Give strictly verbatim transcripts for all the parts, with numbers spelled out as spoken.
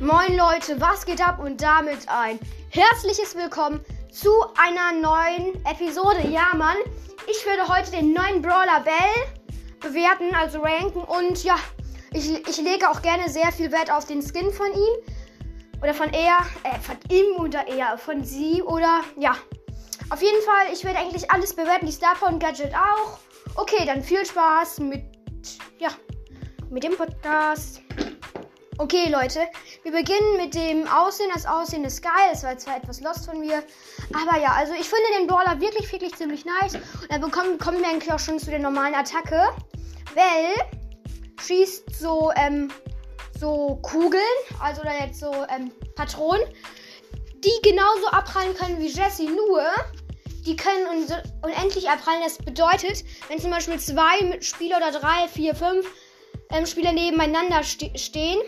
Moin Leute, was geht ab und damit ein herzliches Willkommen zu einer neuen Episode. Ja Mann, ich werde heute den neuen Brawler Bell bewerten, also ranken und ja, ich, ich lege auch gerne sehr viel Wert auf den Skin von ihm. Oder von er, äh, von ihm oder er, von sie oder ja. Auf jeden Fall, ich werde eigentlich alles bewerten, die Star Power und Gadget auch. Okay, dann viel Spaß mit, ja, mit dem Podcast. Okay, Leute, wir beginnen mit dem Aussehen. Das Aussehen ist geil. Das war zwar etwas lost von mir. Aber ja, also ich finde den Brawler wirklich, wirklich ziemlich nice. Und dann bekommen, kommen wir eigentlich auch schon zu der normalen Attacke. Bell schießt so, ähm, so Kugeln, also oder jetzt so, ähm, Patronen, die genauso abprallen können wie Jessie, nur die können un- unendlich abprallen. Das bedeutet, wenn zum Beispiel zwei Spieler oder drei, vier, fünf ähm, Spieler nebeneinander ste- stehen,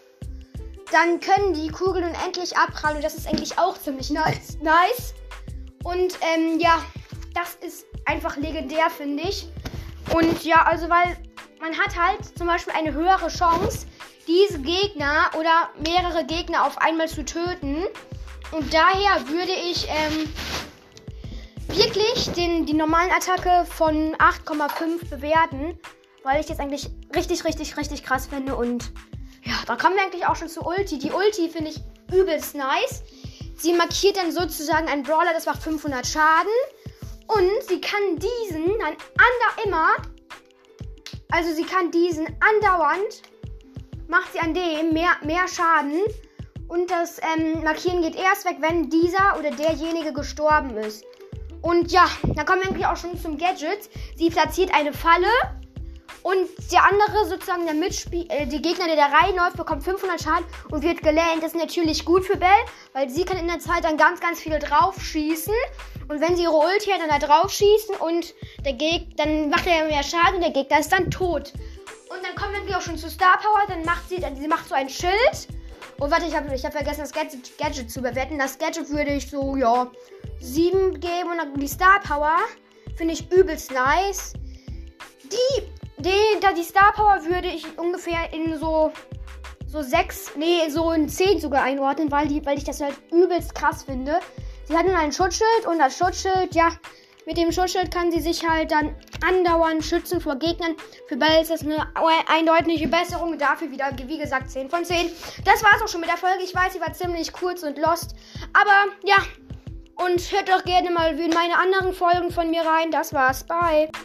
dann können die Kugeln unendlich abprallen und das ist eigentlich auch ziemlich nice. nice. Und ähm, ja, das ist einfach legendär, finde ich. Und ja, also weil man hat halt zum Beispiel eine höhere Chance, diese Gegner oder mehrere Gegner auf einmal zu töten. Und daher würde ich ähm, wirklich den, die normalen Attacke von acht Komma fünf bewerten, weil ich das eigentlich richtig, richtig, richtig krass finde. Und ja, da kommen wir eigentlich auch schon zu Ulti. Die Ulti finde ich übelst nice. Sie markiert dann sozusagen einen Brawler, das macht fünfhundert Schaden. Und sie kann diesen dann ander immer, also sie kann diesen andauernd, macht sie an dem mehr, mehr Schaden. Und das ähm, Markieren geht erst weg, wenn dieser oder derjenige gestorben ist. Und ja, dann kommen wir eigentlich auch schon zum Gadget. Sie platziert eine Falle. Und der andere, sozusagen der Mitspieler, äh, die Gegner, der da reinläuft, bekommt fünfhundert Schaden und wird gelähmt. Das ist natürlich gut für Bell, weil sie kann in der Zeit dann ganz, ganz viel drauf schießen. Und wenn sie ihre Ulti hat, dann da drauf schießen und der Gegner, dann macht er mehr Schaden und der Gegner ist dann tot. Und dann kommen wir auch schon zu Star Power. Dann macht sie, dann, sie macht so ein Schild. Oh, warte, ich habe ich hab vergessen, das Gadget, Gadget zu bewerten. Das Gadget würde ich so, ja, sieben geben. Und dann die Star Power finde ich übelst nice. Die Die, da die Star Power würde ich ungefähr in so so sechs, nee, so in zehn sogar einordnen, weil die, weil ich das halt übelst krass finde. Sie hat nun ein Schutzschild und das Schutzschild, ja, mit dem Schutzschild kann sie sich halt dann andauernd schützen vor Gegnern. Für Bell ist das eine eindeutige Besserung. Dafür wieder, wie gesagt, zehn von zehn. Das war's auch schon mit der Folge. Ich weiß, sie war ziemlich kurz und lost. Aber, ja, und hört doch gerne mal in meine anderen Folgen von mir rein. Das war's. Bye.